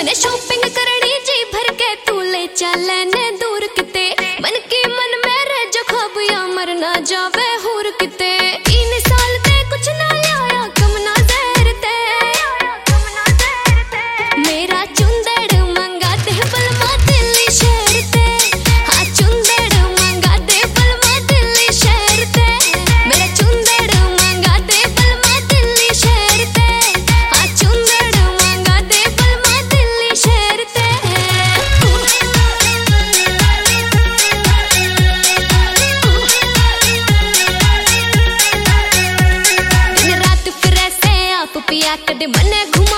मने शॉपिंग करनी जी भर के तू ले चलने दूर किते मन की मन मेरे जो ख्वाबियां मर ना जावे हुर किते इन साल ते कुछ ना लाया कम ना जहर ते मेरा चुंदड़ मंगा दे बलमा दिल्ली शहर ते हाँ चुंदड़ मंगा दे बलमा दिल्ली शहर ते मेरा चुंदड़ मंगा दे बलमा दिल्ली शहर ते हाँ चुंदड़ मंगा दे बलमा दिल्ली शहर ते दिन रात फिरे से आप पिया कदे मने घूम